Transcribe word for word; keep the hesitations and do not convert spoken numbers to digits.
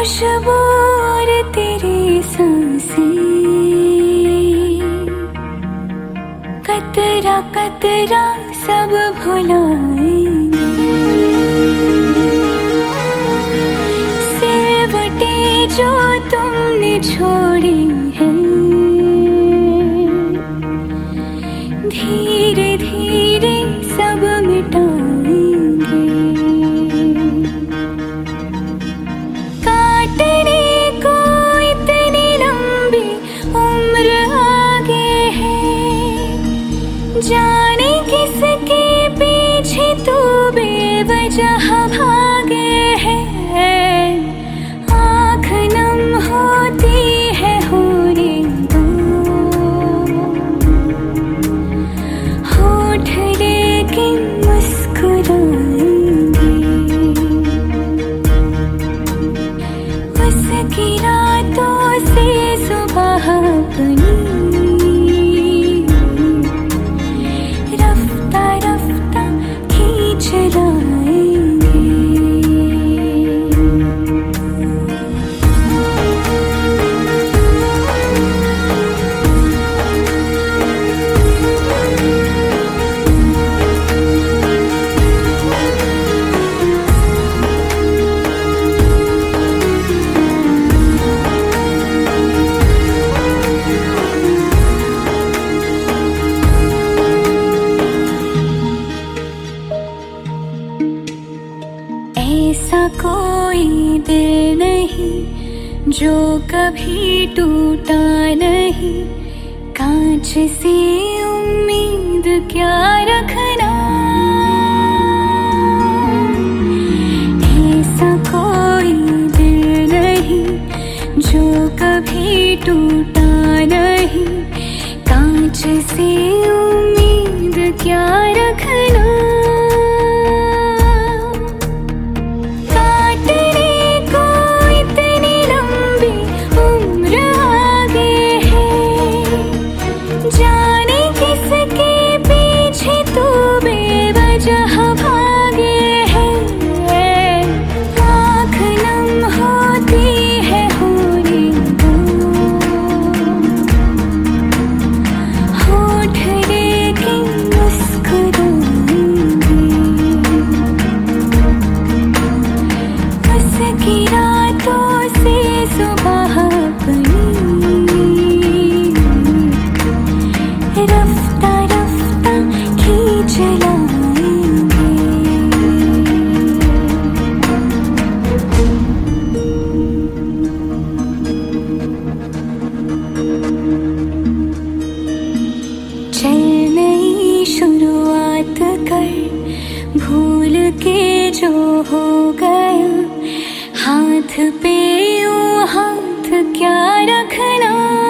खुशबू और तेरी सांसें, कतरा कतरा सब भुलाएंगे। सिलवटे जो तुमने छोड़ी है, धीरे धीरे सब मिटाएंगे। काटने को इतनी लंबी उम्र आगे है, जाने किसके पीछे तू बेवजह भागे है। आँख नम होती है होने दो, होठ लेकिन मुस्कुराएंगे। उसकी रातों से सुबह बनी, रफ्ता रफ्ता खींच लाएंगे। ऐसा कोई दिल नहीं जो कभी टूटा नहीं, कांच से उम्मीद क्या रखना। ऐसा कोई दिल नहीं जो कभी टूटा नहीं, कांच से उम्मीद क्या रखना। रफ्ता रफ्ता खींच लाएंगे। चल नई शुरुआत कर, भूल के जो हो गया, हाथ पे ओ हाथ क्या रखना।